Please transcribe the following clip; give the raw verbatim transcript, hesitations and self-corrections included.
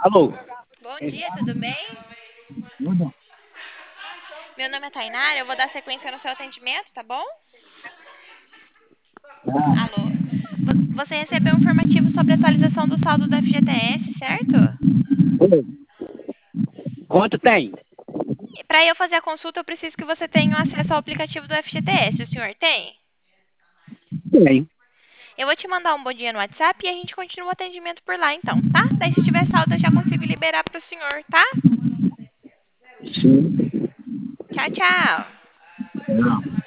Alô? Bom dia, tudo bem? Tudo? Meu nome é Tainara, eu vou dar sequência no seu atendimento, tá bom? Ah, Alô? Vo- Você recebeu um informativo sobre a atualização do saldo do F G T S, certo? oi. Quanto tem? Para eu fazer a consulta, eu preciso que você tenha acesso ao aplicativo do F G T S. O senhor tem? Tem. Eu vou te mandar um bom dia no WhatsApp e a gente continua o atendimento por lá, então, tá? Daí, se tiver saldo, eu já consigo liberar para o senhor, tá? Sim. Tchau, tchau. Não.